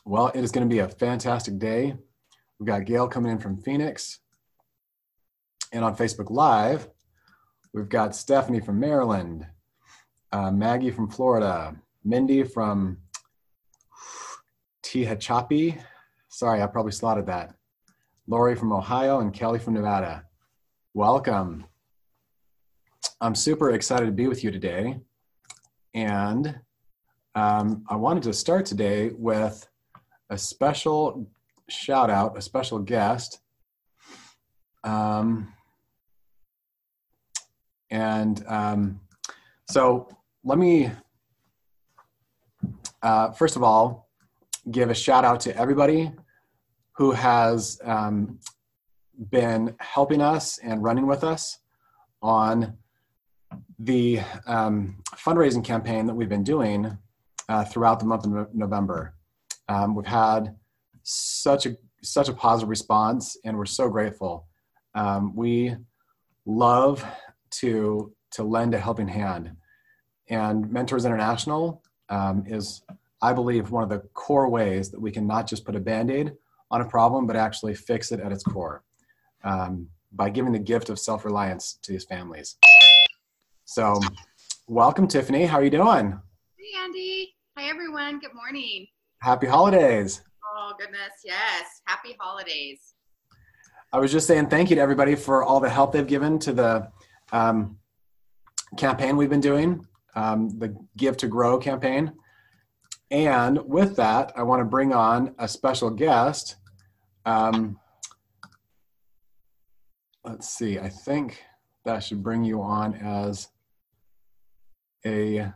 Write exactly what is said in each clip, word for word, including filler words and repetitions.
Well, it is going to be a fantastic day. We've got Gail coming in from Phoenix. And on Facebook Live, we've got Stephanie from Maryland, uh, Maggie from Florida, Mindy from Tehachapi. Sorry, I probably slaughtered that. Lori from Ohio and Kelly from Nevada. Welcome. I'm super excited to be with you today. And um, I wanted to start today with a special shout out, a special guest. Um, and um, so let me, uh, first of all, give a shout out to everybody who has um, been helping us and running with us on the um, fundraising campaign that we've been doing uh, throughout the month of no- November. Um, we've had such a such a positive response, and we're so grateful. Um, we love to to lend a helping hand, and Mentors International um, is, I believe, one of the core ways that we can not just put a Band-Aid on a problem, but actually fix it at its core um, by giving the gift of self-reliance to these families. So, welcome, Tiffany. How are you doing? Hey, Andy. Hi, everyone. Good morning. Happy holidays. Oh, goodness. Yes. Happy holidays. I was just saying thank you to everybody for all the help they've given to the um, campaign we've been doing, um, the Give to Grow campaign. And with that, I want to bring on a special guest. Um, let's see, I think that should bring you on as a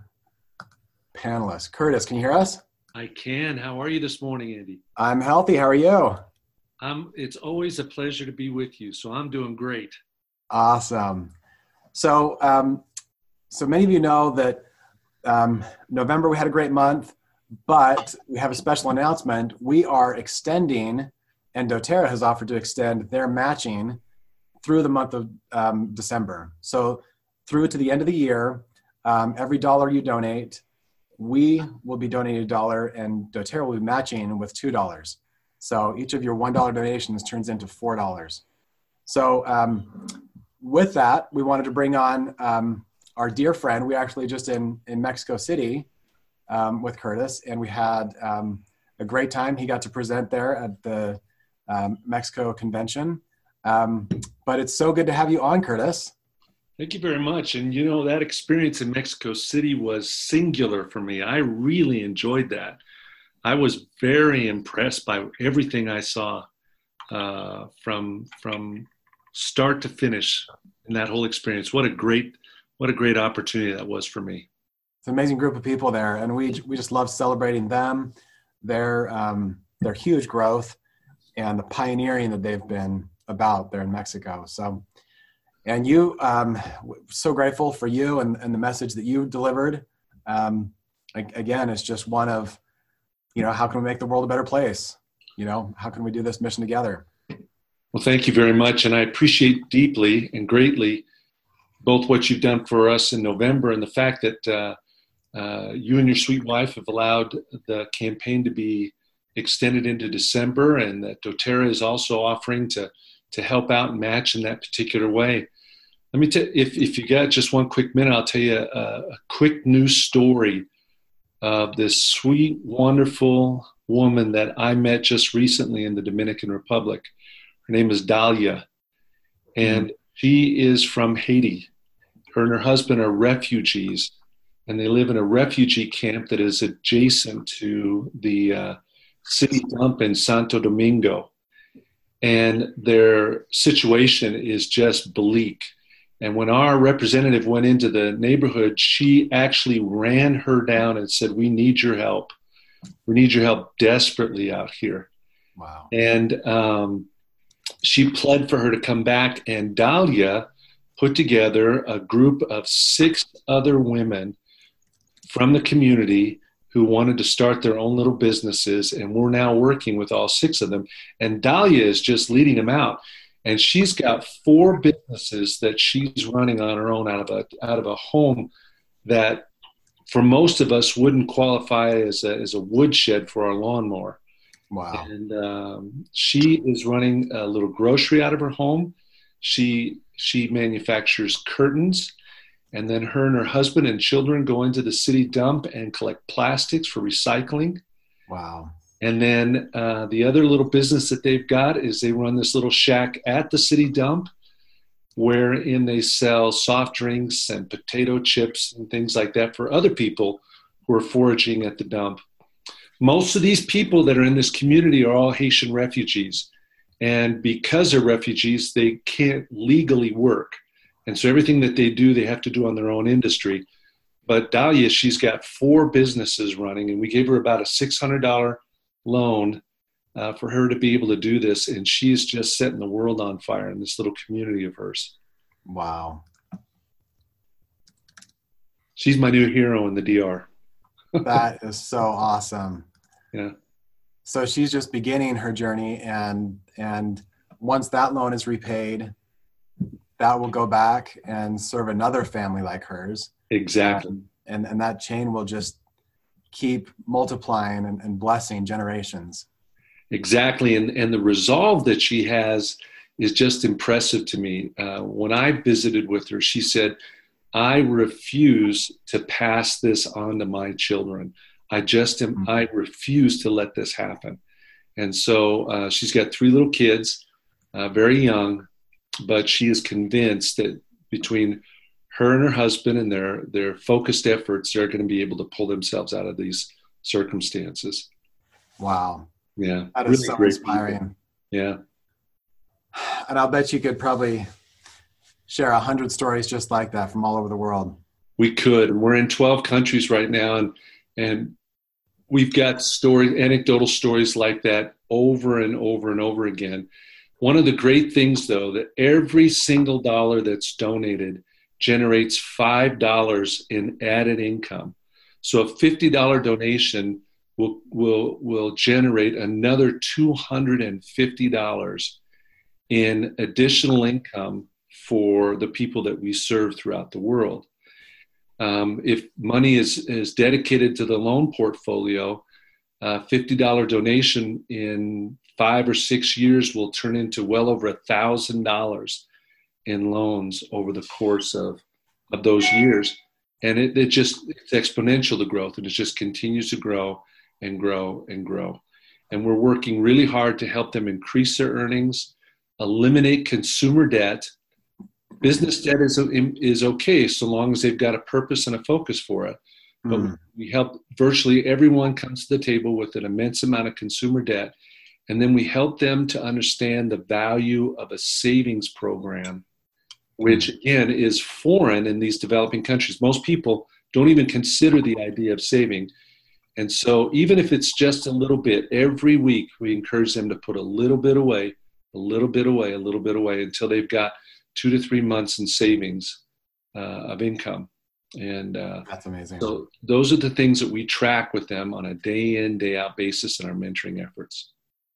panelist. Curtis, can you hear us? I can. How are you this morning, Andy? I'm healthy. How are you? Um, it's always a pleasure to be with you, so I'm doing great. Awesome. So, um, so many of you know that um, November we had a great month, but we have a special announcement. We are extending, and doTERRA has offered to extend their matching through the month of um, December. So through to the end of the year, um, every dollar you donate, we will be donating a dollar, and doTERRA will be matching with two dollars. So each of your one dollar donations turns into four dollars. So um, with that, we wanted to bring on um, our dear friend. We actually just in, in Mexico City um, with Curtis, and we had um, a great time. He got to present there at the um, Mexico convention. Um, but it's so good to have you on, Curtis. Thank you very much. And you know, that experience in Mexico City was singular for me. I really enjoyed that. I was very impressed by everything I saw uh, from from start to finish in that whole experience. What a great what a great opportunity that was for me. It's an amazing group of people there, and we we just love celebrating them, their um, their huge growth, and the pioneering that they've been about there in Mexico. So, and you, um, so grateful for you and, and the message that you delivered. Um, again, it's just one of, you know, how can we make the world a better place? You know, how can we do this mission together? Well, thank you very much. And I appreciate deeply and greatly both what you've done for us in November and the fact that uh, uh, you and your sweet wife have allowed the campaign to be extended into December, and that doTERRA is also offering to to help out and match in that particular way. Let me tell if if you got just one quick minute, I'll tell you a, a quick news story of this sweet, wonderful woman that I met just recently in the Dominican Republic. Her name is Dahlia, and mm-hmm. she is from Haiti. Her and her husband are refugees, and they live in a refugee camp that is adjacent to the uh, city dump in Santo Domingo. And their situation is just bleak. And when our representative went into the neighborhood, she actually ran her down and said, "We need your help. We need your help desperately out here." Wow. And um, she pled for her to come back. And Dahlia put together a group of six other women from the community who wanted to start their own little businesses. And we're now working with all six of them. And Dahlia is just leading them out. And she's got four businesses that she's running on her own out of a out of a home that for most of us wouldn't qualify as a, as a woodshed for our lawnmower. Wow. And um, she is running a little grocery out of her home. She she manufactures curtains, and then her and her husband and children go into the city dump and collect plastics for recycling. Wow. And then uh, the other little business that they've got is they run this little shack at the city dump, wherein they sell soft drinks and potato chips and things like that for other people who are foraging at the dump. Most of these people that are in this community are all Haitian refugees. And because they're refugees, they can't legally work. And so everything that they do, they have to do on their own industry. But Dahlia, she's got four businesses running, and we gave her about a six hundred dollars loan uh, for her to be able to do this. And she's just setting the world on fire in this little community of hers. Wow. She's my new hero in the D R. That is so awesome. Yeah. So she's just beginning her journey, and and once that loan is repaid, that will go back and serve another family like hers. Exactly. And and, and that chain will just keep multiplying and, and blessing generations. Exactly. And and the resolve that she has is just impressive to me. Uh, when I visited with her, she said, I refuse to pass this on to my children. I just am, mm-hmm. I refuse to let this happen. And so uh, she's got three little kids, uh, very young, but she is convinced that between her and her husband and their, their focused efforts, they're going to be able to pull themselves out of these circumstances. Wow. Yeah. That is really so inspiring. People. Yeah. And I'll bet you could probably share a hundred stories just like that from all over the world. We could. And we're in twelve countries right now. And, and we've got stories, anecdotal stories like that over and over and over again. One of the great things, though, that every single dollar that's donated generates five dollars in added income. So a fifty dollars donation will, will, will generate another two hundred fifty dollars in additional income for the people that we serve throughout the world. Um, if money is, is dedicated to the loan portfolio, a fifty dollars donation in five or six years will turn into well over one thousand dollars in loans over the course of, of those years. And it, it just, it's exponential, the growth, and it just continues to grow and grow and grow. And we're working really hard to help them increase their earnings, eliminate consumer debt. Business debt is, is okay so long as they've got a purpose and a focus for it. But mm. we help virtually everyone comes to the table with an immense amount of consumer debt. And then we help them to understand the value of a savings program, which again is foreign in these developing countries. Most people don't even consider the idea of saving. And so even if it's just a little bit, every week we encourage them to put a little bit away, a little bit away, a little bit away until they've got two to three months in savings uh, of income. And uh, that's amazing. So those are the things that we track with them on a day in, day out basis in our mentoring efforts.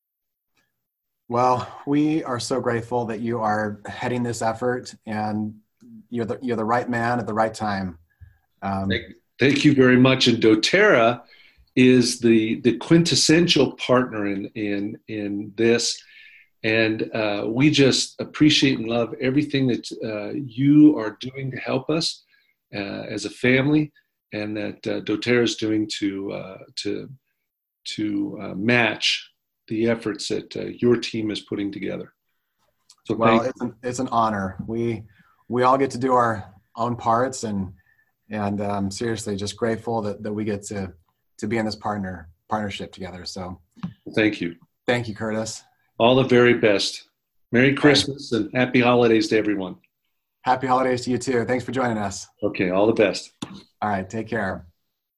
Well, we are so grateful that you are heading this effort, and you're the, you're the right man at the right time. Um, thank, thank you very much. And doTERRA is the, the quintessential partner in, in, in this. And uh, we just appreciate and love everything that uh, you are doing to help us uh, as a family, and that uh, doTERRA is doing to uh, to to uh, match the efforts that uh, your team is putting together. So, well, it's an, it's an honor. We we all get to do our own parts, and and um, seriously, just grateful that, that we get to to be in this partner partnership together. So, thank you, thank you, Curtis. All the very best. Merry Christmas and happy holidays to everyone. Happy holidays to you too. Thanks for joining us. Okay, all the best. All right, take care.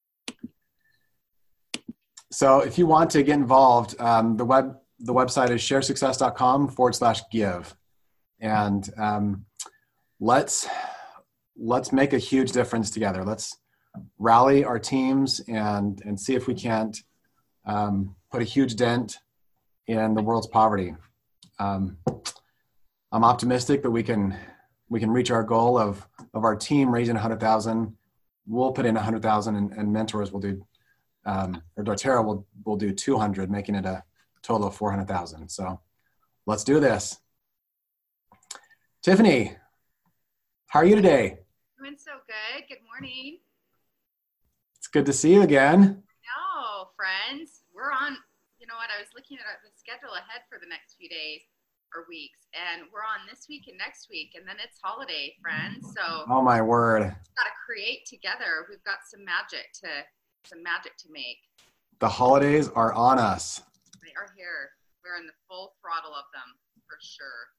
So if you want to get involved, um, the web the website is sharesuccess.com forward slash give. And um, let's let's make a huge difference together. Let's rally our teams and, and see if we can't um, put a huge dent in the world's poverty. Um, I'm optimistic that we can we can reach our goal of of our team raising one hundred thousand. We'll put in one hundred thousand, and, and mentors will do, um, or doTERRA will will do two hundred, making it a total of four hundred thousand. So let's do this. Tiffany, how are you today? Doing so good. Good morning. It's good to see you again. No, friends, we're on, you know what, I was looking at the schedule ahead for the next few days or weeks, and we're on this week and next week, and then it's holiday, friends. So Oh my word. we've got to create together. We've got some magic to, some magic to make. The holidays are on us. They are here. We're in the full throttle of them for sure.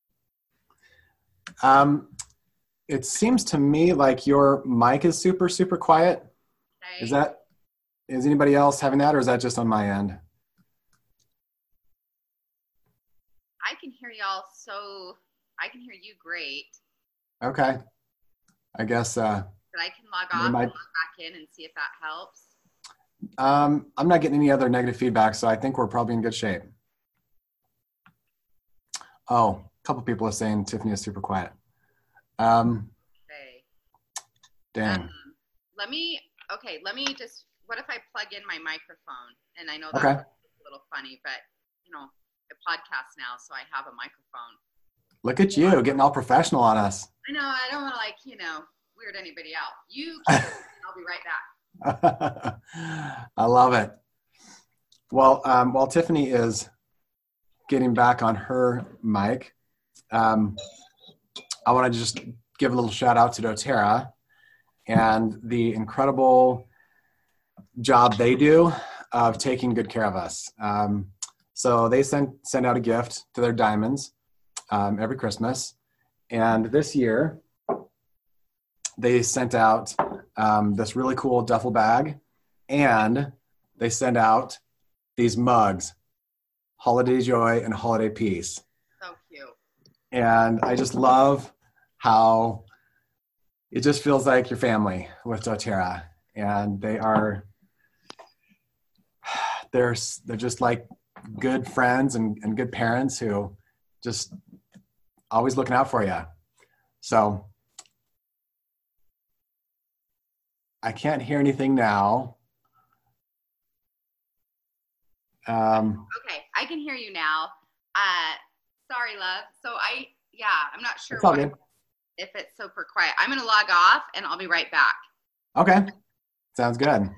Um, it seems to me like your mic is super, super quiet. Okay. Is that, is anybody else having that, or is that just on my end? I can hear y'all so, I can hear you great, Okay. I guess, uh, but I can log We off might- and log back in and see if that helps. um, I'm not getting any other negative feedback, so I think we're probably in good shape. Oh, a couple people are saying Tiffany is super quiet. Um, Okay. dang. Um, let me, okay, let me just, what if I plug in my microphone? And I know that's Okay. a little funny, but, you know, I podcast now, so I have a microphone. Look at you getting all professional on us. I know, I don't want to, like, you know, weird anybody out. You keep it, I'll be right back. I love it. Well, um, while Tiffany is getting back on her mic, um, I want to just give a little shout out to doTERRA and the incredible job they do of taking good care of us. Um, so they send send out a gift to their diamonds um, every Christmas, and this year they sent out um, this really cool duffel bag, and they sent out these mugs, Holiday Joy and Holiday Peace. So cute. And I just love how it just feels like your family with doTERRA. And they are, they're, they're just like good friends and, and good parents who just always looking out for you. So I can't hear anything now. Um, Okay, I can hear you now. Uh, sorry, love. So I, yeah, I'm not sure it's all why- good. if it's super quiet. I'm going to log off and I'll be right back. Okay, sounds good.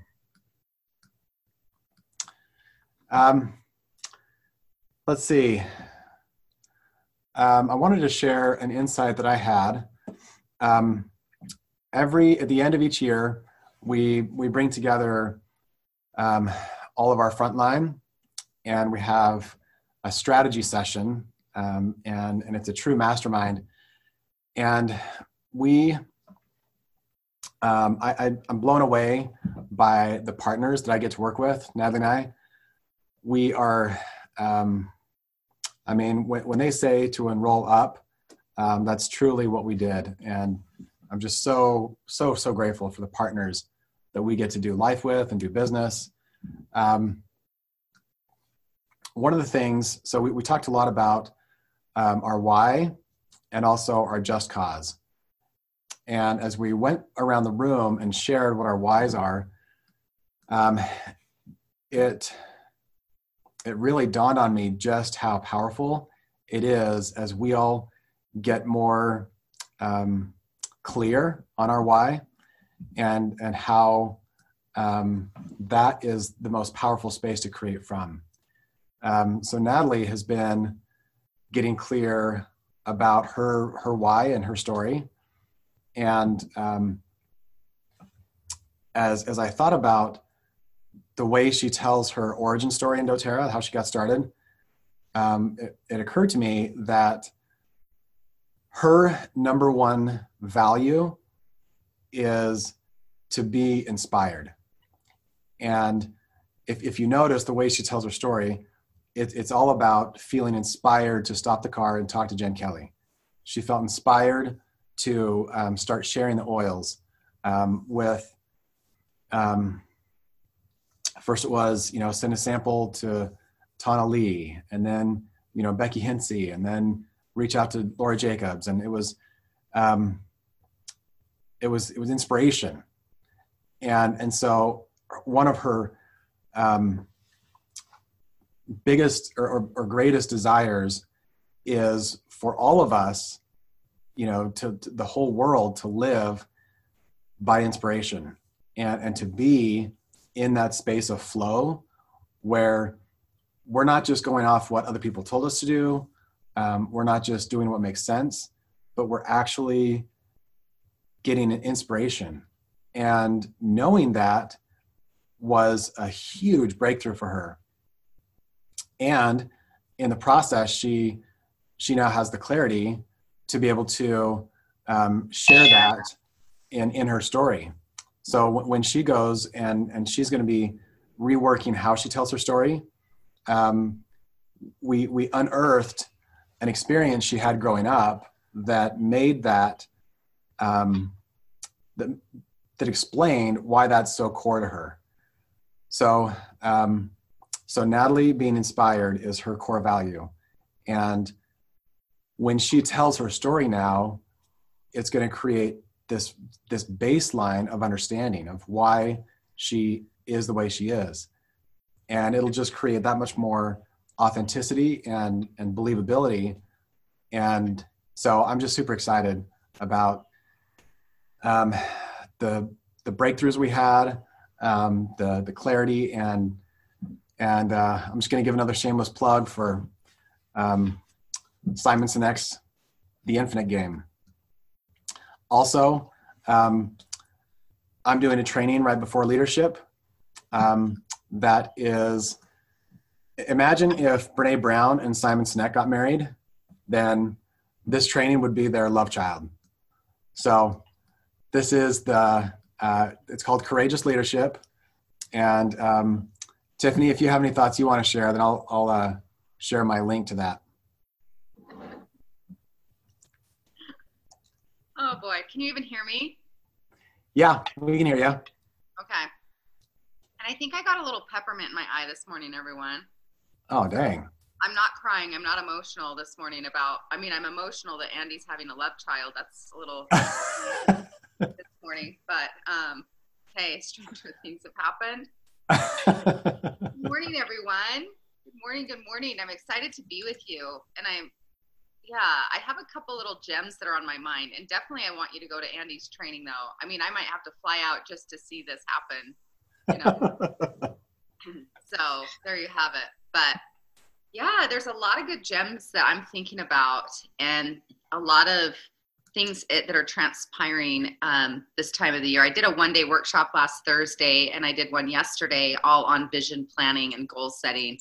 Um, let's see. Um, I wanted to share an insight that I had. Um, every at the end of each year, we we bring together um, all of our frontline, and we have a strategy session, um, and and it's a true mastermind. And we, um, I, I, I'm blown away by the partners that I get to work with, Natalie and I. We are, um, I mean, when, when they say to enroll up, um, that's truly what we did. And I'm just so, so, so grateful for the partners that we get to do life with and do business. Um, one of the things, so we, we talked a lot about um, our why, and also our just cause. And as we went around the room and shared what our whys are, um, it, it really dawned on me just how powerful it is as we all get more um, clear on our why, and, and how um, that is the most powerful space to create from. Um, so Natalie has been getting clear about her her why and her story, and um, as as I thought about the way she tells her origin story in doTERRA, how she got started, um, it, it occurred to me that her number one value is to be inspired. And if if you notice the way she tells her story, It, it's all about feeling inspired to stop the car and talk to Jen Kelly. She felt inspired to um, start sharing the oils um, with, um, first it was, you know, send a sample to Tana Lee, and then, you know, Becky Hinsey, and then reach out to Laura Jacobs. And it was, um, it was, it was inspiration. And, and so one of her, um, biggest or, or, or greatest desires is for all of us, you know, to, to the whole world to live by inspiration and, and to be in that space of flow where we're not just going off what other people told us to do. Um, we're not just doing what makes sense, but we're actually getting an inspiration. And knowing that was a huge breakthrough for her. And in the process, she she now has the clarity to be able to um, share that in, in her story. So w- when she goes and, and she's going to be reworking how she tells her story, um, we we unearthed an experience she had growing up that made that, um, that, that explained why that's so core to her. So, um, so Natalie being inspired is her core value. And when she tells her story now, it's going to create this, this baseline of understanding of why she is the way she is. And it'll just create that much more authenticity and, and believability. And so I'm just super excited about um, the, the breakthroughs we had, um, the, the clarity, and, and uh, I'm just going to give another shameless plug for um, Simon Sinek's The Infinite Game. Also, um, I'm doing a training right before leadership um, that is, imagine if Brene Brown and Simon Sinek got married, then this training would be their love child. So this is the, uh, it's called Courageous Leadership. And um, Tiffany, if you have any thoughts you want to share, then I'll, I'll uh, share my link to that. Oh boy, can you even hear me? Yeah, we can hear you. Okay. And I think I got a little peppermint in my eye this morning, everyone. Oh, dang. I'm not crying. I'm not emotional this morning about, I mean, I'm emotional that Andy's having a love child. That's a little this morning, but um, hey, stranger things have happened. Good morning, everyone. Good morning. Good morning. I'm excited to be with you. And I'm, yeah, I have a couple little gems that are on my mind, and definitely I want you to go to Andy's training though. I mean, I might have to fly out just to see this happen, you know? So there you have it. But yeah, there's a lot of good gems that I'm thinking about, and a lot of things that are transpiring um, this time of the year. I did a one-day workshop last Thursday, and I did one yesterday, all on vision planning and goal setting.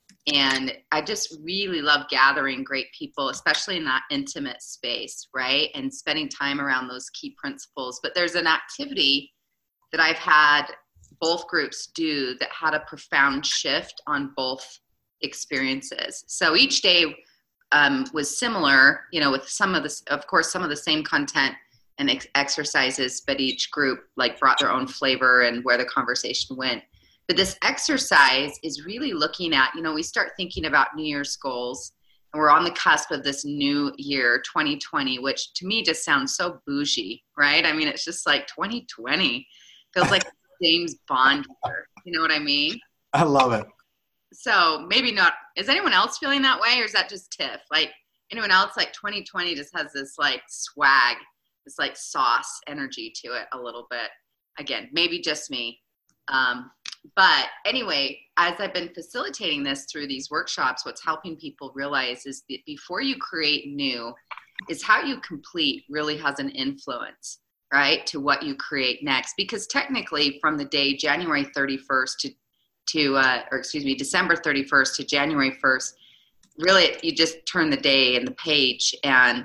And I just really love gathering great people, especially in that intimate space, right? And spending time around those key principles. But there's an activity that I've had both groups do that had a profound shift on both experiences. So each day um, was similar, you know, with some of the, of course, some of the same content and ex- exercises, but each group like brought their own flavor and where the conversation went. But this exercise is really looking at, you know, we start thinking about New Year's goals, and we're on the cusp of this new year, twenty twenty, which to me just sounds so bougie, right? I mean, it's just like twenty twenty feels like James Bond year. You know what I mean? I love it. So maybe not. Is anyone else feeling that way, or is that just Tiff? Like anyone else, like twenty twenty just has this like swag, this like sauce energy to it a little bit. Again, maybe just me. Um, but anyway, as I've been facilitating this through these workshops, what's helping people realize is that before you create new, is how you complete really has an influence, right, to what you create next. Because technically from the day January thirty-first to, to uh, or excuse me, December thirty-first to January first, really you just turn the day and the page. And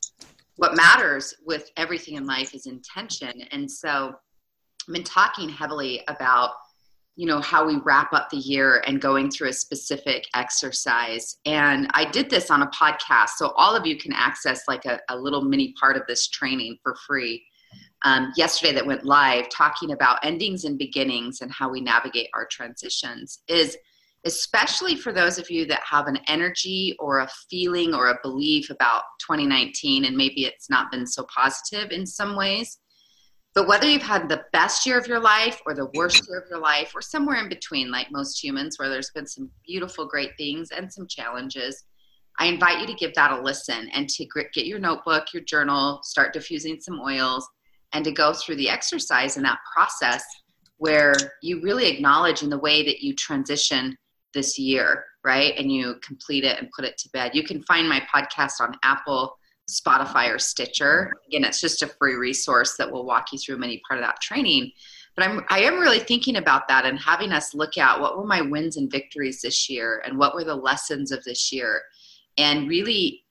what matters with everything in life is intention. And so I've been talking heavily about, you know, how we wrap up the year and going through a specific exercise. And I did this on a podcast, so all of you can access like a, a little mini part of this training for free. Um, yesterday that went live, talking about endings and beginnings and how we navigate our transitions, is especially for those of you that have an energy or a feeling or a belief about twenty nineteen, and maybe it's not been so positive in some ways. But whether you've had the best year of your life or the worst year of your life or somewhere in between, like most humans, where there's been some beautiful, great things and some challenges, I invite you to give that a listen and to get your notebook, your journal, start diffusing some oils, and to go through the exercise in that process where you really acknowledge in the way that you transition this year, right? And you complete it and put it to bed. You can find my podcast on Apple, Spotify, or Stitcher. Again, it's just a free resource that will walk you through many part of that training. But I'm, I am really thinking about that and having us look at what were my wins and victories this year and what were the lessons of this year, and really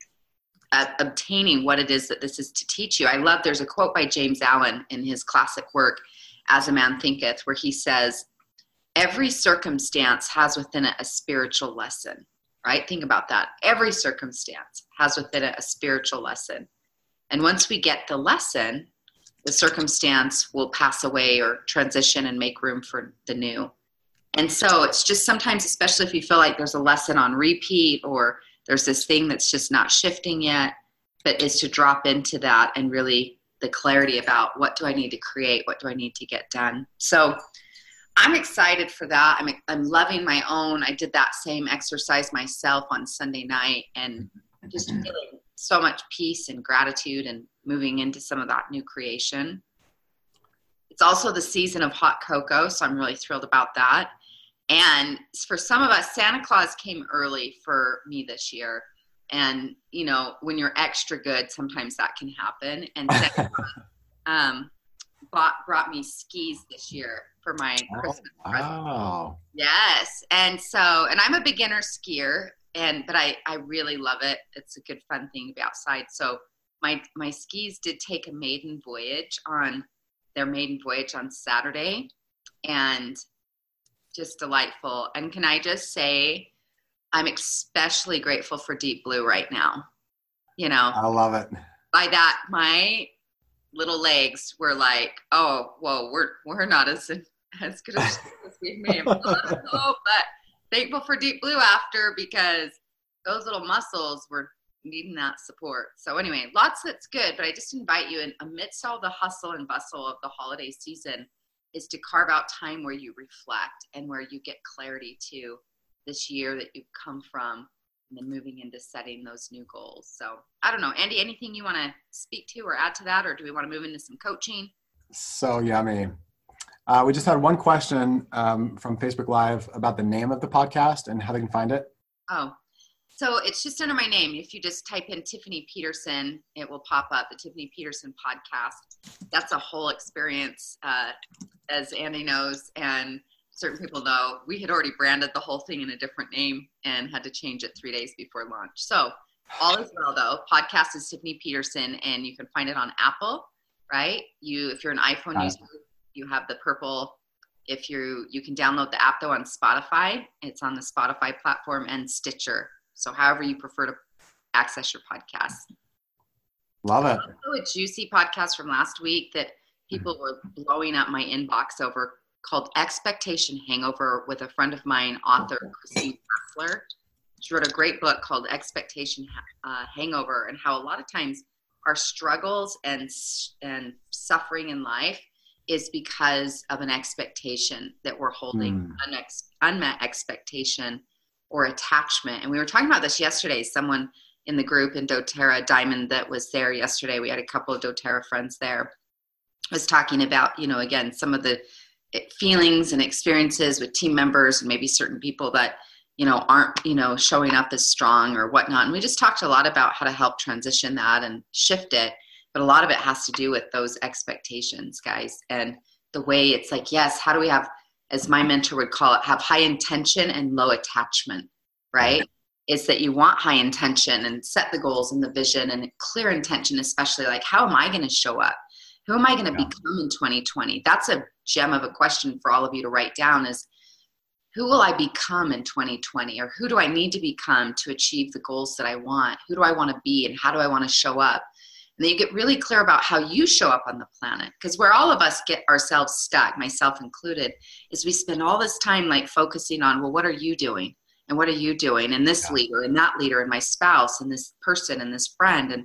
uh, obtaining what it is that this is to teach you. I love, there's a quote by James Allen in his classic work, As a Man Thinketh, where he says, every circumstance has within it a spiritual lesson, right? Think about that. Every circumstance has within it a spiritual lesson. And once we get the lesson, the circumstance will pass away or transition and make room for the new. And so it's just sometimes, especially if you feel like there's a lesson on repeat or there's this thing that's just not shifting yet, but is to drop into that and really the clarity about what do I need to create? What do I need to get done? So I'm excited for that. I'm I'm loving my own. I did that same exercise myself on Sunday night and just feeling so much peace and gratitude and moving into some of that new creation. It's also the season of hot cocoa, so I'm really thrilled about that. And for some of us, Santa Claus came early for me this year. And, you know, when you're extra good, sometimes that can happen. And Santa Claus um, bought, brought me skis this year for my oh, Christmas present. Wow. Yes. And so, and I'm a beginner skier, and but I, I really love it. It's a good, fun thing to be outside. So my my skis did take a maiden voyage on their maiden voyage on Saturday, and just delightful. And can I just say, I'm especially grateful for Deep Blue right now. You know, I love it. By that, my little legs were like, oh, whoa, we're we're not as as good as we may have thought. But thankful for Deep Blue after, because those little muscles were needing that support. So anyway, lots that's good, but I just invite you, in amidst all the hustle and bustle of the holiday season, is to carve out time where you reflect and where you get clarity to this year that you've come from, and then moving into setting those new goals. So I don't know, Andy, anything you want to speak to or add to that, or do we want to move into some coaching? So yummy. Uh, we just had one question um, from Facebook Live about the name of the podcast and how they can find it. Oh, so it's just under my name. If you just type in Tiffany Peterson, it will pop up, the Tiffany Peterson podcast. That's a whole experience, uh, as Andy knows, and certain people know. We had already branded the whole thing in a different name and had to change it three days before launch. So all is well, though. Podcast is Tiffany Peterson, and you can find it on Apple, right? You, if you're an iPhone Got user, it. you have the purple. If you you can download the app, though, on Spotify. It's on the Spotify platform and Stitcher. So however you prefer to access your podcast. Love it. Also a juicy podcast from last week that people were blowing up my inbox over, called Expectation Hangover, with a friend of mine, author Christine Hassler. She wrote a great book called Expectation uh, Hangover, and how a lot of times our struggles and and suffering in life is because of an expectation that we're holding, Mm. an ex- unmet expectation or attachment. And we were talking about this yesterday. Someone in the group in doTERRA, Diamond, that was there yesterday, we had a couple of doTERRA friends there, was talking about, you know, again, some of the feelings and experiences with team members and maybe certain people that, you know, aren't, you know, showing up as strong or whatnot. And we just talked a lot about how to help transition that and shift it. But a lot of it has to do with those expectations, guys. And the way it's like, yes, how do we have, as my mentor would call it, have high intention and low attachment, right? It's that you want high intention and set the goals and the vision and clear intention, especially like, how am I going to show up? Who am I going to Yeah. become in twenty twenty? That's a gem of a question for all of you to write down, is who will I become in twenty twenty? Or who do I need to become to achieve the goals that I want? Who do I want to be, and how do I want to show up? And then you get really clear about how you show up on the planet. Because where all of us get ourselves stuck, myself included, is we spend all this time like focusing on, well, what are you doing? And what are you doing? And this Yeah. leader and that leader and my spouse and this person and this friend. And,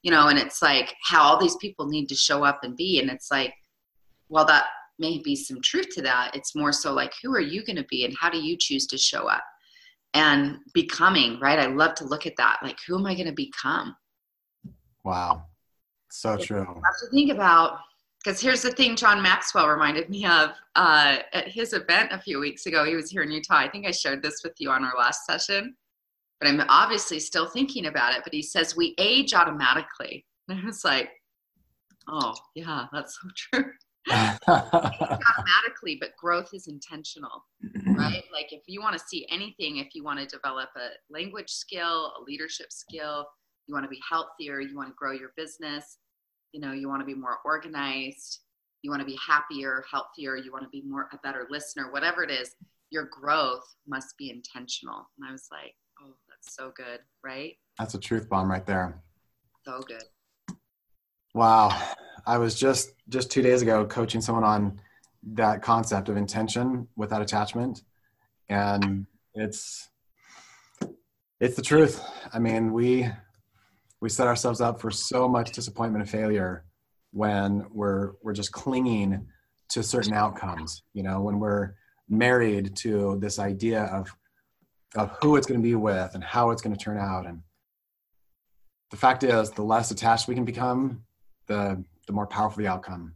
you know, and it's like how all these people need to show up and be. And it's like, well, that may be some truth to that. It's more so like, who are you going to be and how do you choose to show up? And becoming, right? I love to look at that. Like, who am I going to become? Wow. So true. I have to think about, because here's the thing John Maxwell reminded me of uh, at his event a few weeks ago. He was here in Utah. I think I shared this with you on our last session, but I'm obviously still thinking about it. But he says, we age automatically. And I was like, oh, yeah, that's so true. Automatically, but growth is intentional, right? Like if you want to see anything, if you want to develop a language skill, a leadership skill, you want to be healthier, you want to grow your business, you know, you want to be more organized, you want to be happier, healthier, you want to be more a better listener, whatever it is, your growth must be intentional. And I was like, oh, that's so good, right? That's a truth bomb right there. So good. Wow. I was just, just two days ago coaching someone on that concept of intention without attachment. And it's, it's the truth. I mean, we, we set ourselves up for so much disappointment and failure when we're, we're just clinging to certain outcomes, you know, when we're married to this idea of, of who it's going to be with and how it's going to turn out. And the fact is, the less attached we can become, the the more powerful the outcome.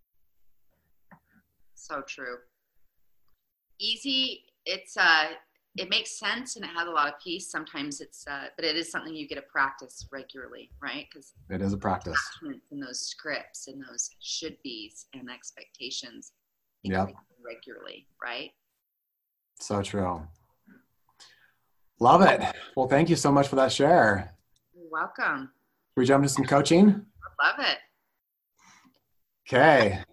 So true. Easy. It's uh, it makes sense and it has a lot of peace. Sometimes it's, uh, but it is something you get to practice regularly, right? Because it is a practice. And those scripts and those should be's and expectations. Yep. Regularly, right? So true. Love it. Well, thank you so much for that share. You're welcome. Can we jump into some coaching? I love it. Okay.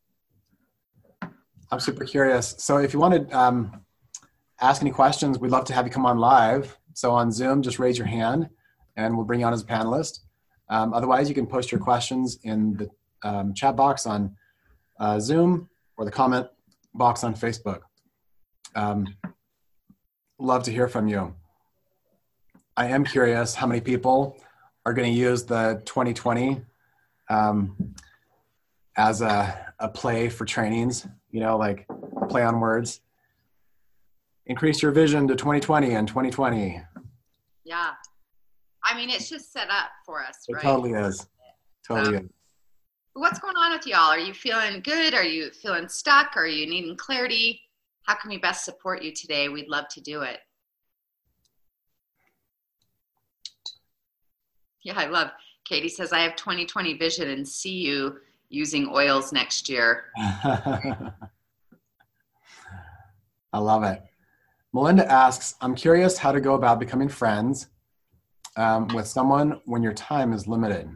I'm super curious. So if you want to um, ask any questions, we'd love to have you come on live. So on Zoom, just raise your hand and we'll bring you on as a panelist. Um, otherwise, you can post your questions in the um, chat box on uh, Zoom or the comment box on Facebook. Um, love to hear from you. I am curious how many people are going to use the twenty twenty um, as a, a play for trainings, you know, like play on words. Increase your vision to twenty twenty and twenty twenty. Yeah. I mean, it's just set up for us, it right? It totally is. Totally um, is. What's going on with y'all? Are you feeling good? Are you feeling stuck? Are you needing clarity? How can we best support you today? We'd love to do it. Yeah, I love. Katie says, I have twenty twenty vision and see you using oils next year. I love it. Melinda asks, I'm curious how to go about becoming friends um, with someone when your time is limited.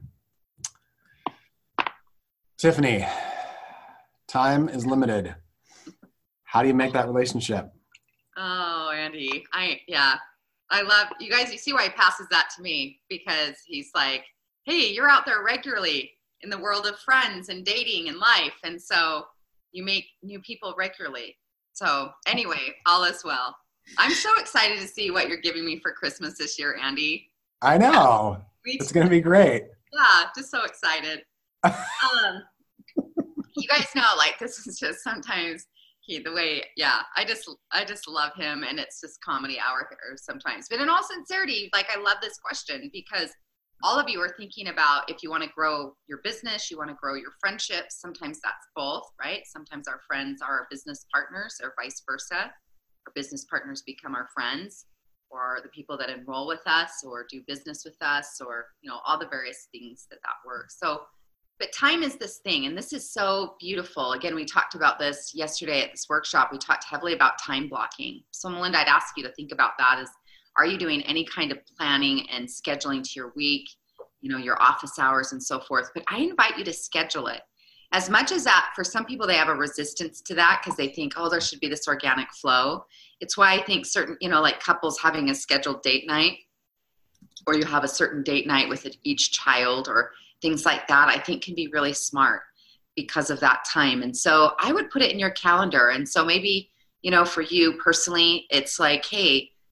Tiffany, time is limited. How do you make that relationship? Oh, Andy, I, yeah, I love, you guys, you see why he passes that to me, because he's like, hey, you're out there regularly in the world of friends and dating and life. And so you make new people regularly. So anyway, all is well. I'm so excited to see what you're giving me for Christmas this year, Andy. I know. It's going to be great. Yeah, just so excited. um, you guys know, like, this is just sometimes he, the way, yeah, I just, I just love him, and it's just comedy hour here sometimes. But in all sincerity, like, I love this question because all of you are thinking about if you want to grow your business, you want to grow your friendships. Sometimes that's both, right? Sometimes our friends are our business partners, or vice versa. Our business partners become our friends, or the people that enroll with us or do business with us, or, you know, all the various things that that works. So, but time is this thing, and this is so beautiful. Again, we talked about this yesterday at this workshop. We talked heavily about time blocking. So Melinda, I'd ask you to think about that. Is, are you doing any kind of planning and scheduling to your week, you know, your office hours and so forth? But I invite you to schedule it. As much as that, for some people, they have a resistance to that because they think, oh, there should be this organic flow. It's why I think certain, you know, like couples having a scheduled date night, or you have a certain date night with each child, or things like that, I think can be really smart because of that time. And so I would put it in your calendar. And so maybe, you know, for you personally, it's like, hey,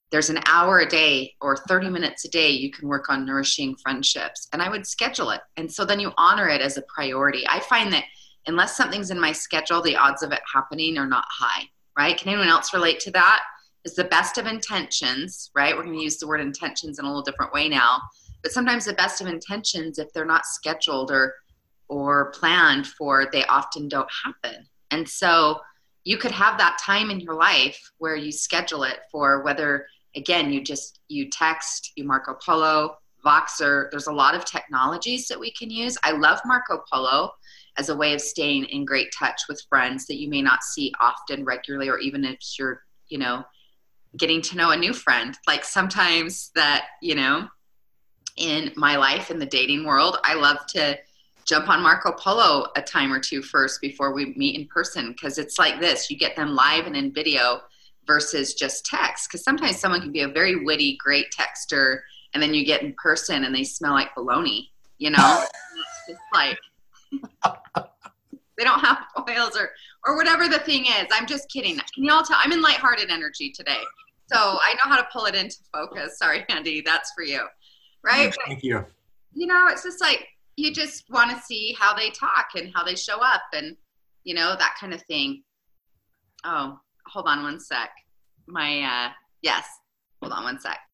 there's an hour a day or thirty minutes a day you can work on nourishing friendships. And I would schedule it. And so then you honor it as a priority. I find that unless something's in my schedule, the odds of it happening are not high, right? Can anyone else relate to that? It's the best of intentions, right? We're going to use the word intentions in a little different way now. But sometimes the best of intentions, if they're not scheduled or or planned for, they often don't happen. And so you could have that time in your life where you schedule it for whether, again, you just, you text, you Marco Polo, Voxer. There's a lot of technologies that we can use. I love Marco Polo as a way of staying in great touch with friends that you may not see often, regularly, or even if you're, you know, getting to know a new friend. Like sometimes that, you know, in my life, in the dating world, I love to jump on Marco Polo a time or two first before we meet in person. Cause it's like this, you get them live and in video versus just text. Cause sometimes someone can be a very witty, great texter, and then you get in person and they smell like bologna, you know? It's just like, they don't have oils or, or whatever the thing is. I'm just kidding. Can you all tell? I'm in lighthearted energy today. So I know how to pull it into focus. Sorry, Andy, that's for you. Right? Thank you. You know, it's just like, you just want to see how they talk and how they show up and, you know, that kind of thing. Oh, hold on one sec. My, uh, yes, hold on one sec.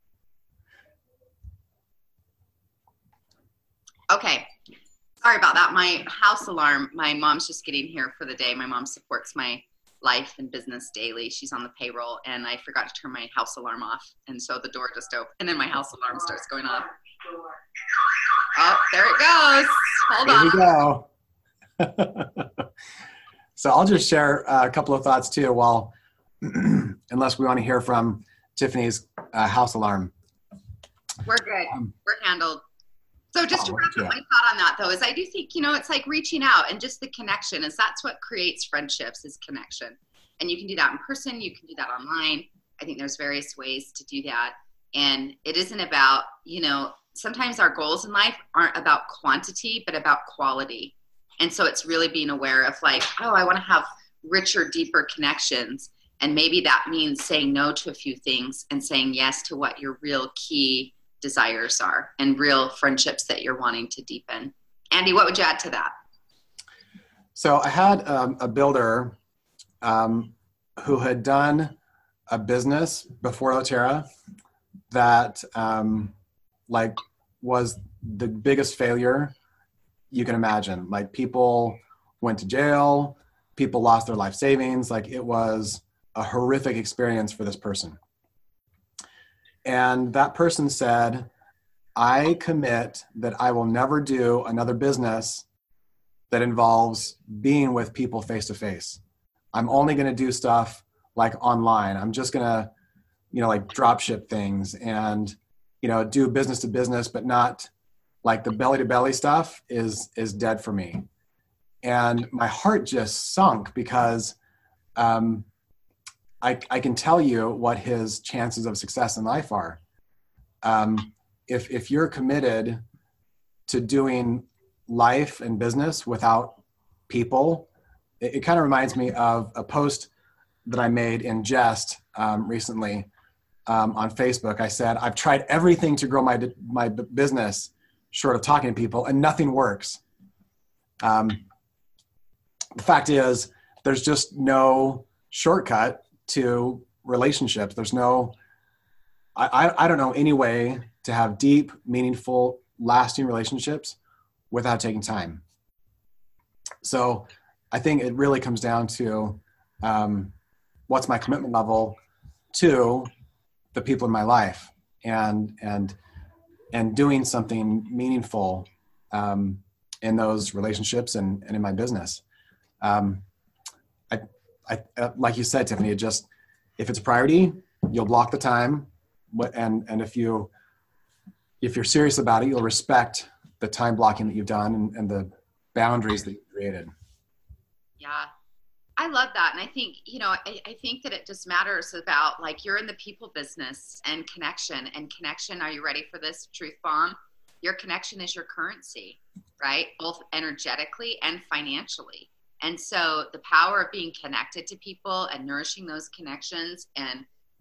Okay. Sorry about that. My house alarm, my mom's just getting here for the day. My mom supports my life and business daily. She's on the payroll, and I forgot to turn my house alarm off. And so the door just opened and my house alarm starts going off. Oh, there it goes. Hold on. There we go. So I'll just share uh, a couple of thoughts too, while, unless we want to hear from Tiffany's uh, house alarm. We're good. Um, We're handled. So just to wrap up my thought on that though, is I do think, you know, it's like reaching out and just the connection is that's what creates friendships is connection. And you can do that in person. You can do that online. I think there's various ways to do that. And it isn't about, you know, sometimes our goals in life aren't about quantity, but about quality. And so it's really being aware of like, oh, I want to have richer, deeper connections. And maybe that means saying no to a few things and saying yes to what your real key desires are and real friendships that you're wanting to deepen. Andy, what would you add to that? So I had um, a builder um, who had done a business before doTERRA that um, like was the biggest failure you can imagine. Like people went to jail, people lost their life savings. Like it was a horrific experience for this person. And that person said, I commit that I will never do another business that involves being with people face to face. I'm only going to do stuff like online. I'm just going to, you know, like drop ship things and, you know, do business to business, but not like the belly to belly stuff is, is dead for me. And my heart just sunk because um, I, I can tell you what his chances of success in life are. Um, if, if you're committed to doing life and business without people, it, it kind of reminds me of a post that I made in jest um, recently um, on Facebook. I said, I've tried everything to grow my, my business short of talking to people and nothing works. Um, the fact is there's just no shortcut to relationships. There's no, I, I, I don't know any way to have deep, meaningful, lasting relationships without taking time. So I think it really comes down to um, what's my commitment level to the people in my life and, and, and doing something meaningful um, in those relationships and, and in my business. Um, I, I, uh, like you said, Tiffany, it just, if it's a priority, you'll block the time. And, and if you, if you're serious about it, you'll respect the time blocking that you've done and, and the boundaries that you've created. Yeah, I love that. And I think, you know, I, I think that it just matters about like, you're in the people business and connection and connection. Are you ready for this truth bomb? Your connection is your currency, right? Both energetically and financially. And so the power of being connected to people and nourishing those connections and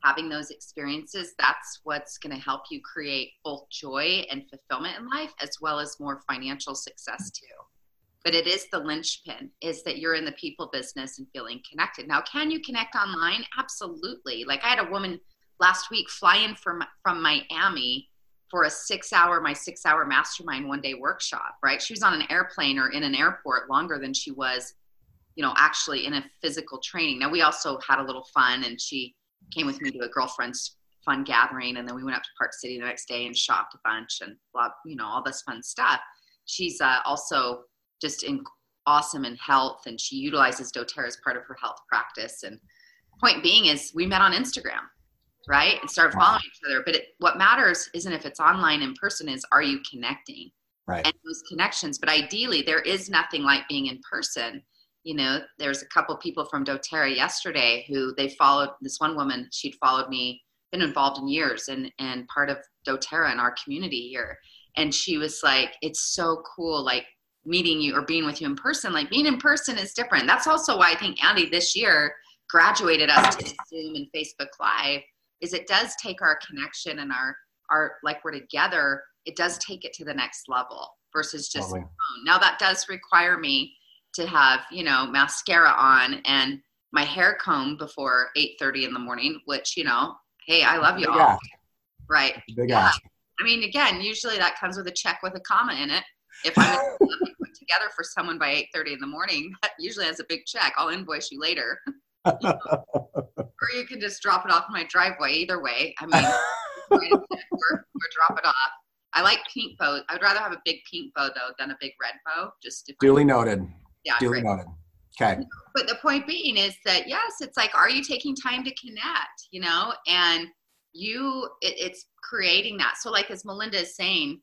having those experiences, that's what's going to help you create both joy and fulfillment in life, as well as more financial success too. But it is the linchpin, is that you're in the people business and feeling connected. Now, can you connect online? Absolutely. Like I had a woman last week fly in from, from Miami for a six hour, my six hour mastermind one day workshop, right? She was on an airplane or in an airport longer than she was, you know, actually in a physical training. Now we also had a little fun, and she came with me to a girlfriend's fun gathering. And then we went up to Park City the next day and shopped a bunch and blah, you know, all this fun stuff. She's uh, also just in, awesome in health, and she utilizes doTERRA as part of her health practice. And point being is we met on Instagram, right? And started following each other. But it, what matters isn't if it's online in person, is are you connecting? Right. And those connections. But ideally, there is nothing like being in person. You know, there's a couple people from doTERRA yesterday who they followed. This one woman, she'd followed me, been involved in years, and, and part of doTERRA in our community here. And she was like, it's so cool, like meeting you or being with you in person. Like being in person is different. That's also why I think Andy this year graduated us to Zoom and Facebook Live, is it does take our connection and our, our like we're together, it does take it to the next level versus just Totally. phone. Now that does require me to have, you know, mascara on and my hair combed before eight thirty in the morning, which, you know, hey, I love you all. Right. Big yeah. ask. I mean, again, usually that comes with a check with a comma in it. If I'm put together for someone by eight thirty in the morning, that usually has a big check. I'll invoice you later. You know? Or you can just drop it off in my driveway. Either way, I mean, or, or drop it off. I like pink bows. I would rather have a big pink bow though than a big red bow. Just Duly noted. Yeah. Duly great. noted. Okay. But the point being is that yes, it's like, are you taking time to connect? You know, and you, it, it's creating that. So like as Melinda is saying,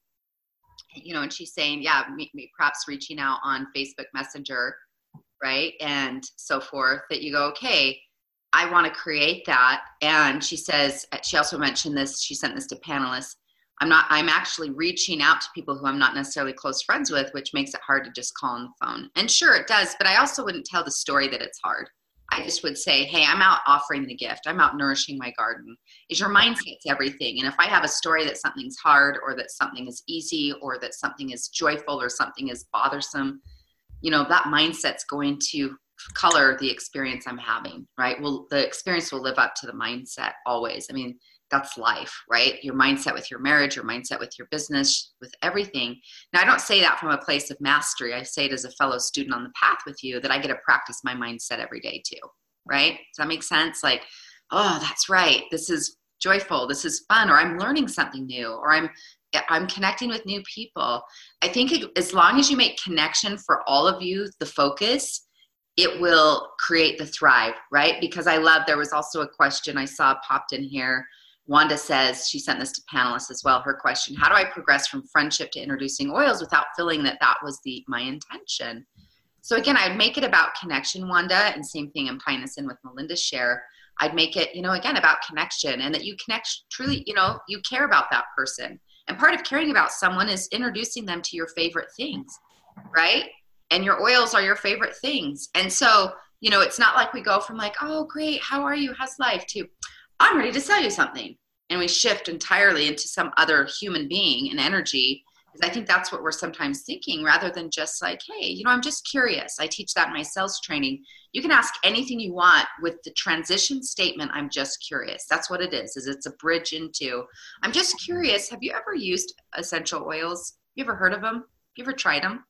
you know, and she's saying, yeah, me, me, perhaps reaching out on Facebook Messenger, right? And so forth, that you go, okay, I want to create that. And she says, she also mentioned this, she sent this to panelists. I'm not, I'm actually reaching out to people who I'm not necessarily close friends with, which makes it hard to just call on the phone. And sure, it does, but I also wouldn't tell the story that it's hard. I just would say, hey, I'm out offering the gift. I'm out nourishing my garden. Is your mindset's everything. And if I have a story that something's hard or that something is easy or that something is joyful or something is bothersome, you know, that mindset's going to color the experience I'm having, right? Well, the experience will live up to the mindset always. I mean, that's life, right? Your mindset with your marriage, your mindset with your business, with everything. Now, I don't say that from a place of mastery. I say it as a fellow student on the path with you, that I get to practice my mindset every day too, right? Does that make sense? Like, oh, that's right. This is joyful. This is fun. Or I'm learning something new, or I'm I'm connecting with new people. I think it, as long as you make connection for all of you, the focus, it will create the thrive, right? Because I love, there was also a question I saw popped in here. Wanda says, she sent this to panelists as well, her question, how do I progress from friendship to introducing oils without feeling that that was the my intention? So again, I'd make it about connection, Wanda, and same thing I'm tying this in with Melinda's share. I'd make it, you know, again, about connection, and that you connect truly, you know, you care about that person. And part of caring about someone is introducing them to your favorite things, right? And your oils are your favorite things. And so, you know, it's not like we go from like, oh, great, how are you? How's life? To, I'm ready to sell you something. And we shift entirely into some other human being and energy. Because I think that's what we're sometimes thinking, rather than just like, hey, you know, I'm just curious. I teach that in my sales training. You can ask anything you want with the transition statement, I'm just curious. That's what it is, is it's a bridge into, I'm just curious. Have you ever used essential oils? You ever heard of them? You ever tried them?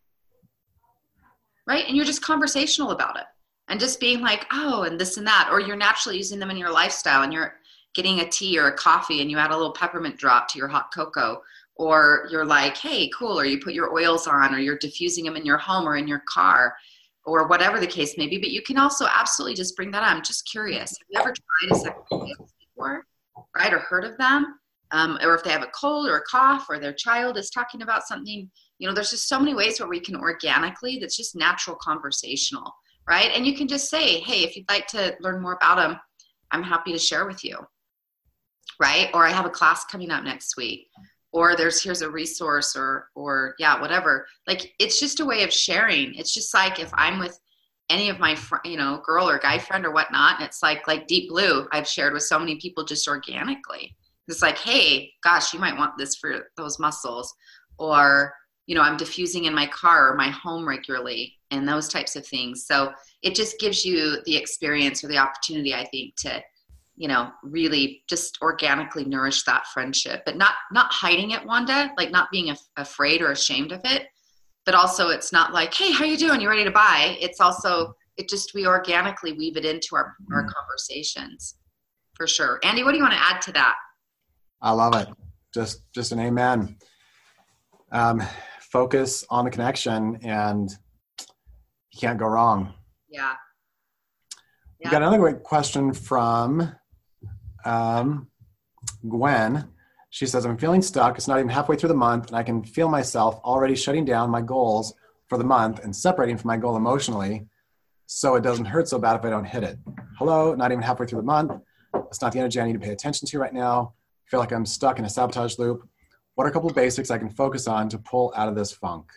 Right? And you're just conversational about it. And just being like, oh, and this and that. Or you're naturally using them in your lifestyle, and you're getting a tea or a coffee and you add a little peppermint drop to your hot cocoa. Or you're like, hey, cool. Or you put your oils on, or you're diffusing them in your home or in your car, or whatever the case may be. But you can also absolutely just bring that up. I'm just curious. Have you ever tried essential oils before, right? Or heard of them? Um, or if they have a cold or a cough, or their child is talking about something, you know, there's just so many ways where we can organically, that's just natural conversational, right? And you can just say, hey, if you'd like to learn more about them, I'm happy to share with you, right? Or I have a class coming up next week. Or there's, here's a resource, or, or yeah, whatever. Like, it's just a way of sharing. It's just like if I'm with, any of my, fr- you know, girl or guy friend or whatnot. And it's like, like Deep Blue, I've shared with so many people just organically. It's like, hey, gosh, you might want this for those muscles. Or, you know, I'm diffusing in my car or my home regularly and those types of things. So it just gives you the experience or the opportunity, I think, to, you know, really just organically nourish that friendship, but not, not hiding it, Wanda, like not being af- afraid or ashamed of it. But also it's not like, hey, how you doing? You ready to buy? It's also, it just, we organically weave it into our, our conversations for sure. Andy, what do you want to add to that? I love it. Just, just an amen. Um, focus on the connection and you can't go wrong. Yeah. We've got another great question from um, Gwen. She says, I'm feeling stuck. It's not even halfway through the month, and I can feel myself already shutting down my goals for the month and separating from my goal emotionally so it doesn't hurt so bad if I don't hit it. Hello, not even halfway through the month. It's not the energy I need to pay attention to right now. I feel like I'm stuck in a sabotage loop. What are a couple of basics I can focus on to pull out of this funk?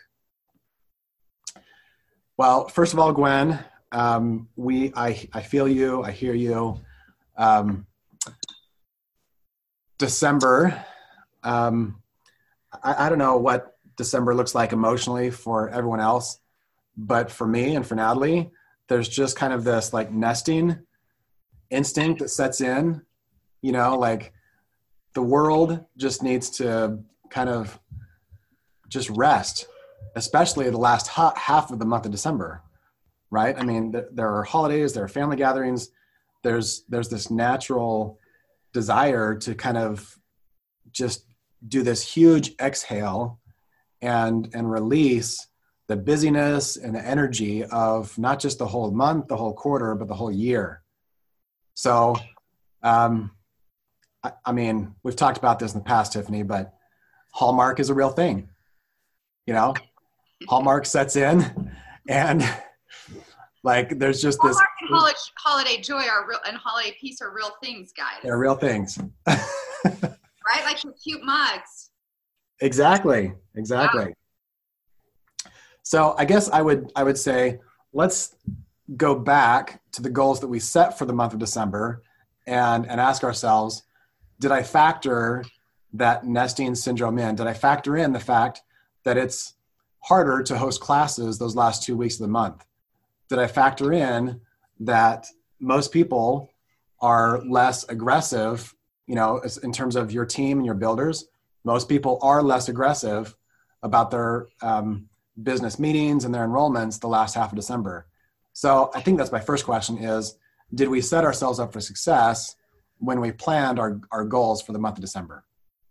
Well, first of all, Gwen, um, we, I, I feel you. I hear you. Um, December, um, I, I don't know what December looks like emotionally for everyone else, but for me and for Natalie, there's just kind of this like nesting instinct that sets in, you know, like the world just needs to kind of just rest, especially the last ha- half of the month of December, right? I mean, th- there are holidays, there are family gatherings, there's, there's this natural desire to kind of just do this huge exhale and and release the busyness and the energy of not just the whole month, the whole quarter, but the whole year. So, um, I, I mean, we've talked about this in the past, Tiffany, but Hallmark is a real thing. You know, Hallmark sets in and like there's just Hallmark this and holiday, holiday joy are real, and holiday peace are real things, guys. They're real things. Right? Like your cute mugs. Exactly. Exactly. Yeah. So I guess I would, I would say, let's go back to the goals that we set for the month of December and, and ask ourselves, did I factor that nesting syndrome in? Did I factor in the fact that it's harder to host classes those last two weeks of the month? Did I factor in that most people are less aggressive, you know, in terms of your team and your builders? Most people are less aggressive about their um, business meetings and their enrollments the last half of December. So I think that's my first question is, did we set ourselves up for success when we planned our, our goals for the month of December?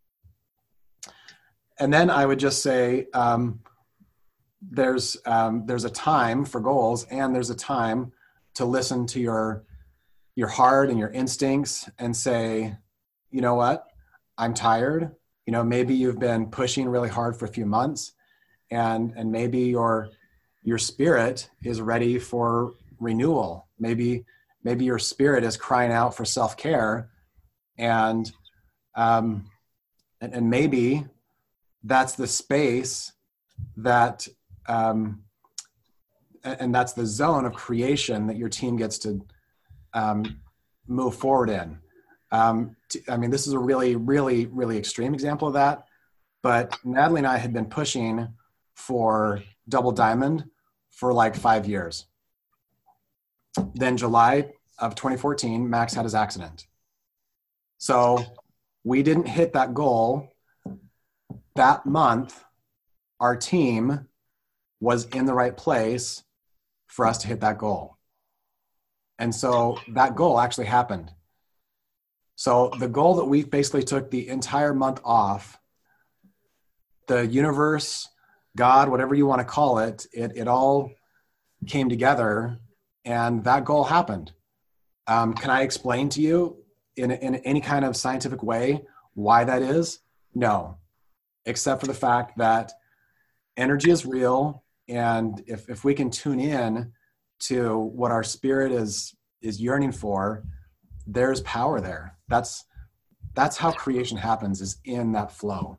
And then I would just say, um, there's um, there's a time for goals and there's a time to listen to your your heart and your instincts and say, you know what, I'm tired. You know, maybe you've been pushing really hard for a few months and and maybe your your spirit is ready for renewal. Maybe maybe your spirit is crying out for self-care and um, and, and maybe that's the space that Um, and that's the zone of creation that your team gets to um, move forward in. Um, t- I mean, this is a really, really, really extreme example of that, but Natalie and I had been pushing for Double Diamond for like five years. Then July of twenty fourteen, Max had his accident. So we didn't hit that goal. That month, our team was in the right place for us to hit that goal. And so that goal actually happened. So the goal that we basically took the entire month off, the universe, God, whatever you want to call it, it, it all came together and that goal happened. Um, can I explain to you in, in any kind of scientific way why that is? No, except for the fact that energy is real. And if, if we can tune in to what our spirit is, is yearning for, there's power there. That's, that's how creation happens, is in that flow.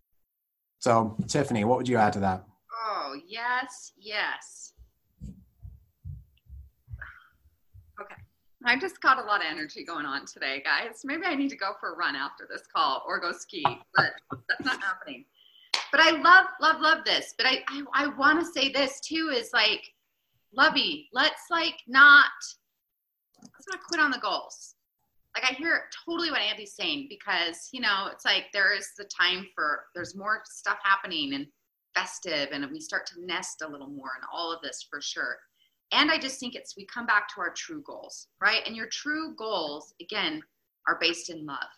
So Tiffany, what would you add to that? Oh, yes, yes. I just got a lot of energy going on today, guys. Maybe I need to go for a run after this call or go ski, but that's not happening. But I love, love, love this. But I, I, I want to say this too is like, Lovey, let's like not, let's not quit on the goals. Like I hear totally what Andy's saying because, you know, it's like there is the time for, there's more stuff happening and festive and we start to nest a little more and all of this for sure. And I just think it's, we come back to our true goals, right? And your true goals, again, are based in love,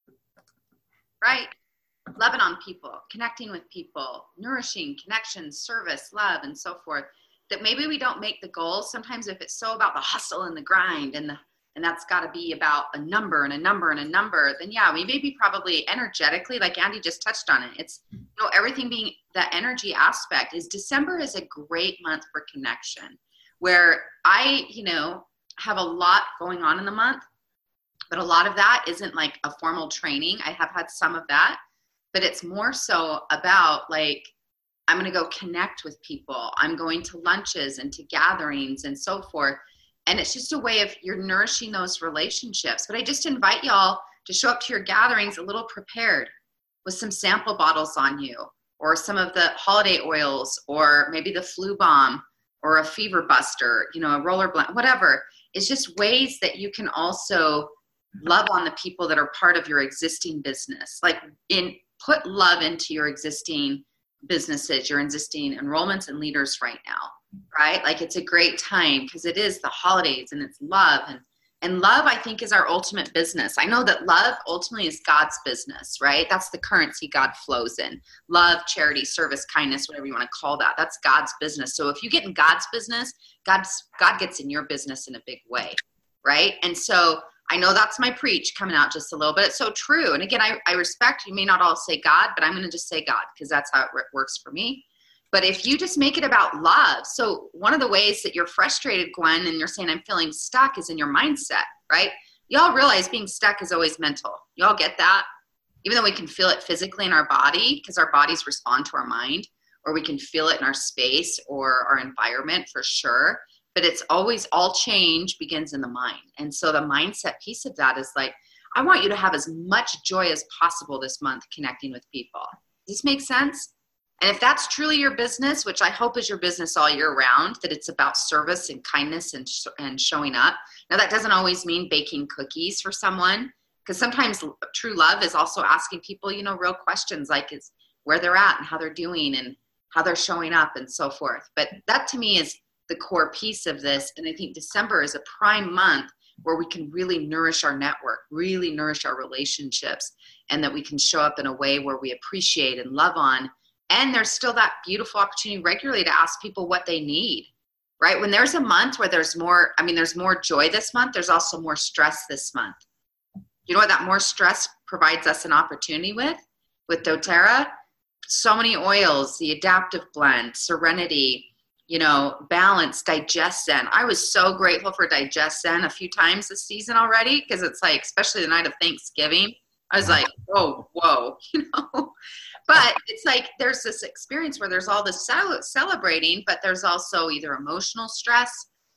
right? Loving on people, connecting with people, nourishing, connection, service, love, and so forth. That maybe we don't make the goals. Sometimes if it's so about the hustle and the grind and the, and that's got to be about a number and a number and a number, then yeah, we may be probably energetically, like Andy just touched on it. It's, you know, everything being that energy aspect is December is a great month for connection. Where I, you know, have a lot going on in the month, but a lot of that isn't like a formal training. I have had some of that, but it's more so about like, I'm going to go connect with people. I'm going to lunches and to gatherings and so forth. And it's just a way of you're nourishing those relationships. But I just invite y'all to show up to your gatherings a little prepared with some sample bottles on you or some of the holiday oils or maybe the flu bomb or a fever buster, you know, a roller blanket, whatever. It's just ways that you can also love on the people that are part of your existing business. Like in put love into your existing businesses, your existing enrollments and leaders right now, right? Like it's a great time because it is the holidays and it's love. And, and love, I think, is our ultimate business. I know that love ultimately is God's business, right? That's the currency God flows in. Love, charity, service, kindness, whatever you want to call that. That's God's business. So if you get in God's business, God's, God gets in your business in a big way, right? And so I know that's my preach coming out just a little bit. It's so true. And again, I, I respect, you may not all say God, but I'm going to just say God because that's how it works for me. But if you just make it about love, so one of the ways that you're frustrated, Gwen, and you're saying I'm feeling stuck is in your mindset, right? Y'all realize being stuck is always mental. Y'all get that? Even though we can feel it physically in our body because our bodies respond to our mind, or we can feel it in our space or our environment for sure. But it's always all change begins in the mind. And so the mindset piece of that is like, I want you to have as much joy as possible this month connecting with people. Does this make sense? And if that's truly your business, which I hope is your business all year round, that it's about service and kindness and, sh- and showing up. Now that doesn't always mean baking cookies for someone, because sometimes true love is also asking people, you know, real questions like is where they're at and how they're doing and how they're showing up and so forth. But that to me is the core piece of this. And I think December is a prime month where we can really nourish our network, really nourish our relationships, and that we can show up in a way where we appreciate and love on. And there's still that beautiful opportunity regularly to ask people what they need, right? When there's a month where there's more, I mean, there's more joy this month, there's also more stress this month. You know what that more stress provides us an opportunity with? With doTERRA? So many oils, the adaptive blend, serenity, you know, balance, DigestZen. I was so grateful for DigestZen a few times this season already because it's like, especially the night of Thanksgiving, I was like, whoa, whoa, you know. But it's like there's this experience where there's all this cel- celebrating, but there's also either emotional stress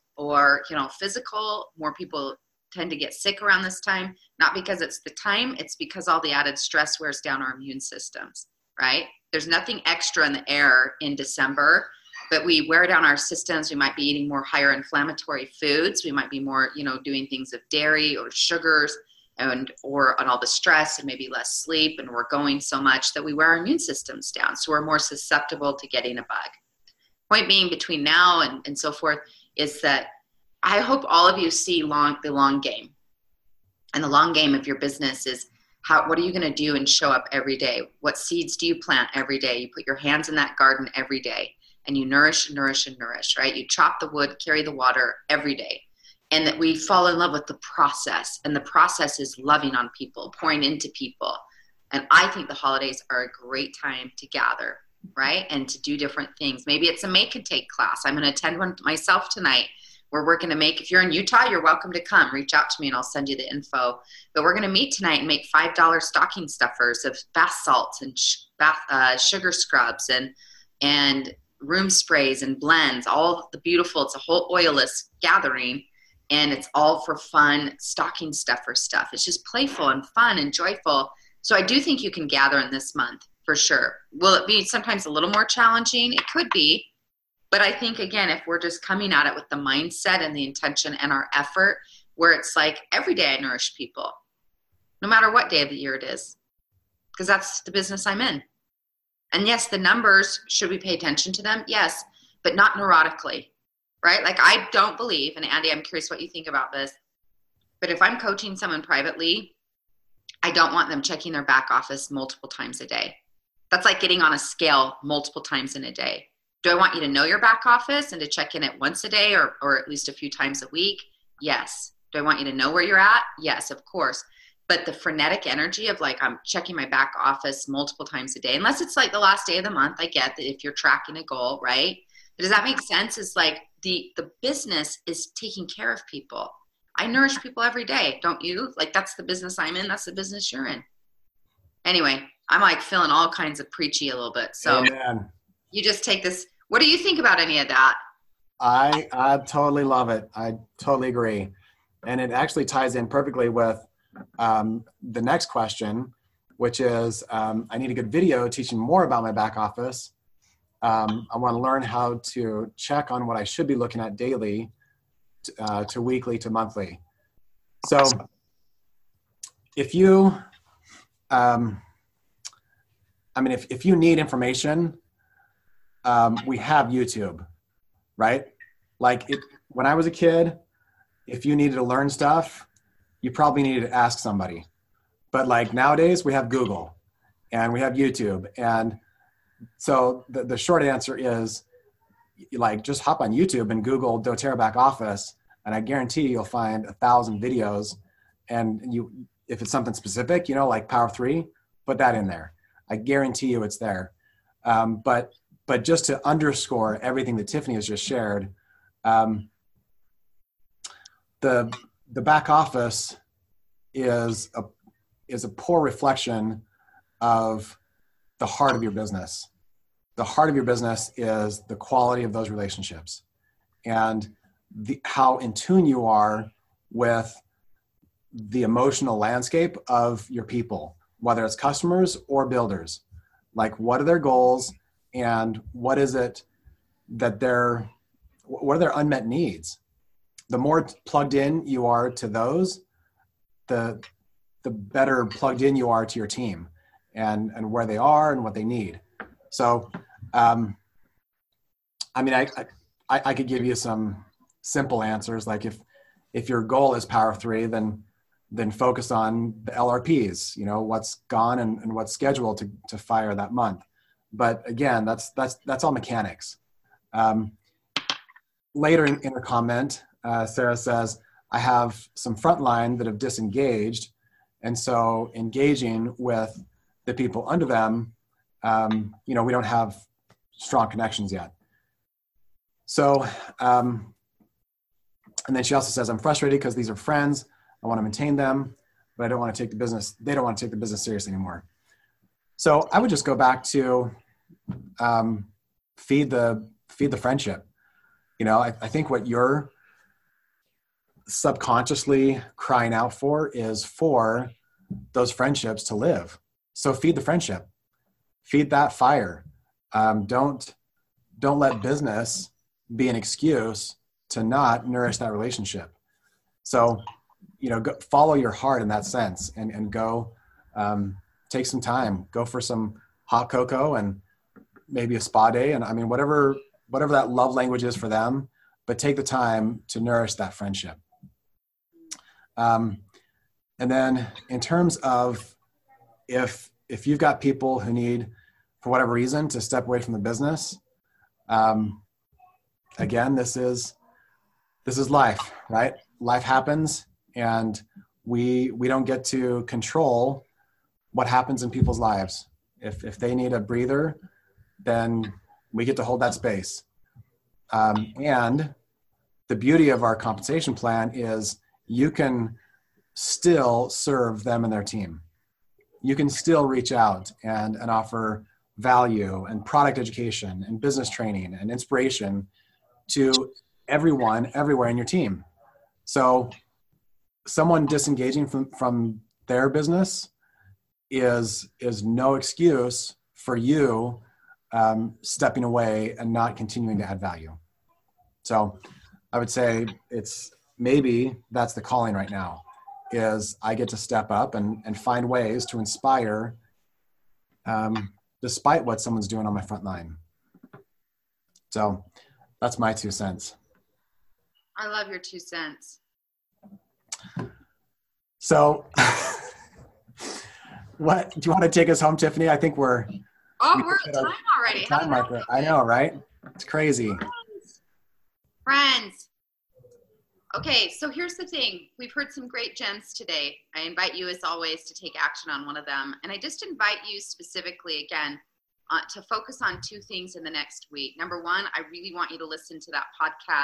or, you know, physical. More people tend to get sick around this time, not because it's the time, it's because all the added stress wears down our immune systems, right? There's nothing extra in the air in December, but we wear down our systems. We might be eating more higher inflammatory foods. We might be more, you know, doing things of dairy or sugars and or on all the stress and maybe less sleep. And we're going so much that we wear our immune systems down. So we're more susceptible to getting a bug. Point being between now and, and so forth is that I hope all of you see long the long game. And the long game of your business is how, what are you going to do and show up every day? What seeds do you plant every day? You put your hands in that garden every day and you nourish and nourish and nourish, right? You chop the wood, carry the water every day. And that we fall in love with the process. And the process is loving on people, pouring into people. And I think the holidays are a great time to gather, right? And to do different things. Maybe it's a make and take class. I'm going to attend one myself tonight. We're working to make, if you're in Utah, you're welcome to come. Reach out to me and I'll send you the info. But we're going to meet tonight and make five dollar stocking stuffers of bath salts and sh- bath, uh, sugar scrubs and and room sprays and blends, all the beautiful, it's a whole oilless gathering. and it's all for fun, stocking stuffer stuff. It's just playful and fun and joyful. So I do think you can gather in this month for sure. Will it be sometimes a little more challenging? It could be. But I think, again, if we're just coming at it with the mindset and the intention and our effort, where it's like every day I nourish people, no matter what day of the year it is, because that's the business I'm in. And yes, the numbers, should we pay attention to them? Yes, but not neurotically, right? Like I don't believe, and Andy, I'm curious what you think about this, but if I'm coaching someone privately, I don't want them checking their back office multiple times a day. That's like getting on a scale multiple times in a day. Do I want you to know your back office and to check in it once a day or, or at least a few times a week? Yes. Do I want you to know where you're at? Yes, of course. But the frenetic energy of like, I'm checking my back office multiple times a day, unless it's like the last day of the month, I get that if you're tracking a goal, right? But does that make sense? It's like the, the business is taking care of people. I nourish people every day. Don't you? Like that's the business I'm in. That's the business you're in. Anyway, I'm like feeling all kinds of preachy a little bit. So Amen. You just take this. What do you think about any of that? I, I totally love it. I totally agree. And it actually ties in perfectly with um, the next question, which is um, I need a good video teaching more about my back office. Um, I want to learn how to check on what I should be looking at daily to, uh, to weekly to monthly. So if you, um, I mean, if, if you need information, um, we have YouTube, right? Like it, when I was a kid, if you needed to learn stuff, you probably needed to ask somebody. But like nowadays we have Google and we have YouTube. And so the, the short answer is like, just hop on YouTube and Google doTERRA back office. And I guarantee you'll find a thousand videos. And you, if it's something specific, you know, like Power Three, put that in there. I guarantee you it's there. Um, but, but just to underscore everything that Tiffany has just shared, um, the, the back office is a, is a poor reflection of the heart of your business. The heart of your business is the quality of those relationships and the, how in tune you are with the emotional landscape of your people, whether it's customers or builders. Like, what are their goals and what is it that they're, what are their unmet needs? The more plugged in you are to those, the, the better plugged in you are to your team and, and where they are and what they need. So, um, I mean, I, I, I could give you some simple answers. Like if, if your goal is Power Three, then, then focus on the L R Ps, you know, what's gone and, and what's scheduled to, to fire that month. But again, that's, that's, that's all mechanics. Um, later in, in her comment, uh, Sarah says, I have some frontline that have disengaged. And so engaging with the people under them, um, you know, we don't have strong connections yet. So, um, and then she also says, I'm frustrated because these are friends. I want to maintain them, but I don't want to take the business. They don't want to take the business seriously anymore. So I would just go back to um, feed the feed the friendship. You know, I, I think what you're subconsciously crying out for is for those friendships to live. So feed the friendship, feed that fire. Um, don't don't let business be an excuse to not nourish that relationship. So, you know, go, follow your heart in that sense and, and go um, take some time, go for some hot cocoa and maybe a spa day. And I mean, whatever, whatever that love language is for them, but take the time to nourish that friendship. Um, and then in terms of if, if you've got people who need, for whatever reason, to step away from the business, um, again, this is, this is life, right? Life happens. And we we don't get to control what happens in people's lives. If if they need a breather, then we get to hold that space. Um, and the beauty of our compensation plan is you can still serve them and their team. You can still reach out and, and offer value and product education and business training and inspiration to everyone, everywhere in your team. So someone disengaging from, from their business is, is no excuse for you um, stepping away and not continuing to add value. So I would say it's maybe that's the calling right now, is I get to step up and, and find ways to inspire um, despite what someone's doing on my front line. So that's my two cents. I love your two cents. So what, do you want to take us home, Tiffany? I think we're, Oh, we we're at time already. time marker. I know, right? It's crazy. Friends. Friends. Okay, so here's the thing. We've heard some great gems today. I invite you, as always, to take action on one of them. And I just invite you specifically, again, uh, to focus on two things in the next week. Number one, I really want you to listen to that podcast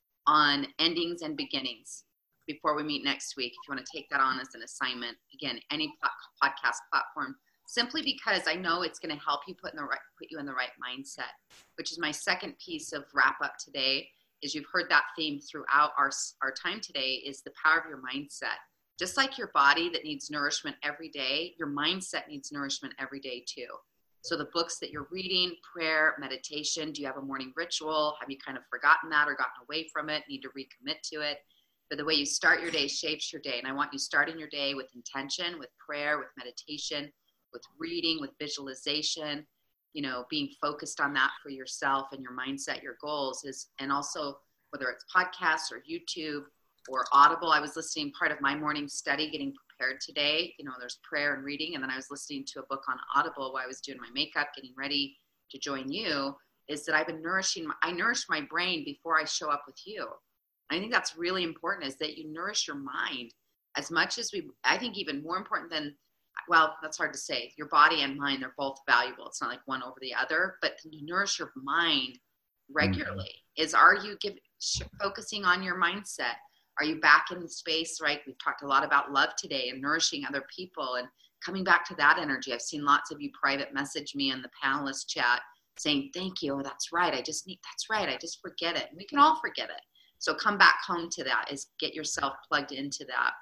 on endings and beginnings before we meet next week, if you want to take that on as an assignment. Again, any podcast platform, simply because I know it's going to help you put in the right, put you in the right mindset, which is my second piece of wrap up today. Is you've heard that theme throughout our, our time today, is the power of your mindset. Just like your body that needs nourishment every day, your mindset needs nourishment every day too. So the books that you're reading, prayer, meditation, do you have a morning ritual? Have you kind of forgotten that or gotten away from it? Need to recommit to it? But the way you start your day shapes your day. And I want you starting your day with intention, with prayer, with meditation, with reading, with visualization, you know, being focused on that for yourself and your mindset, your goals is, and also whether it's podcasts or YouTube or Audible. I was listening part of my morning study, getting prepared today. You know, there's prayer and reading. And then I was listening to a book on Audible while I was doing my makeup, getting ready to join you, is that I've been nourishing, my, I nourish my brain before I show up with you. I think that's really important, is that you nourish your mind as much as we, I think even more important than, well, that's hard to say. Your body and mind are both valuable. It's not like one over the other, but you nourish your mind regularly. Mm-hmm. Is, are you give, sh- focusing on your mindset? Are you back in the space, right? We've talked a lot about love today and nourishing other people and coming back to that energy. I've seen lots of you private message me in the panelist chat saying, thank you. Oh, that's right. I just need, that's right. I just forget it. And we can all forget it. So come back home to that, is get yourself plugged into that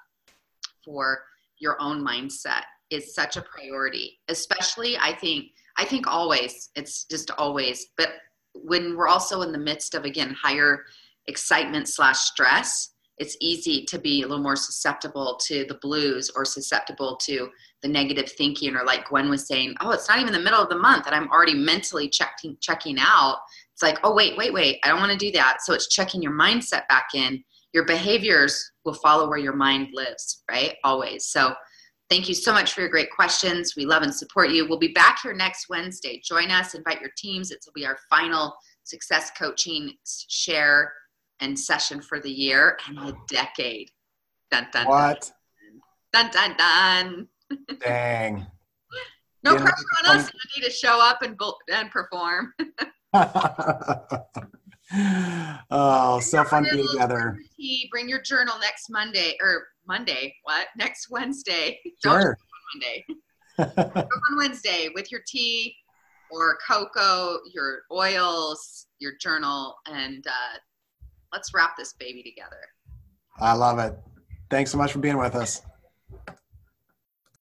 for your own mindset is such a priority, especially I think, I think always, it's just always, but when we're also in the midst of, again, higher excitement slash stress, it's easy to be a little more susceptible to the blues or susceptible to the negative thinking, or like Gwen was saying, oh, it's not even the middle of the month and I'm already mentally checking, checking out. It's like, oh, wait, wait, wait, I don't want to do that. So it's checking your mindset back in. Your behaviors will follow where your mind lives, right? Always. So thank you so much for your great questions. We love and support you. We'll be back here next Wednesday. Join us, invite your teams. It will be our final success coaching share and session for the year and the decade. Dun, dun, what? Dun, dun, dun. Dang. No yeah, pressure on us, Andy, to show up and, and perform. Oh, so fun to be together. Bring your journal next Monday, or Monday, what? Next Wednesday. Sure. Monday. On Wednesday with your tea or cocoa, your oils, your journal, and uh, let's wrap this baby together. I love it. Thanks so much for being with us.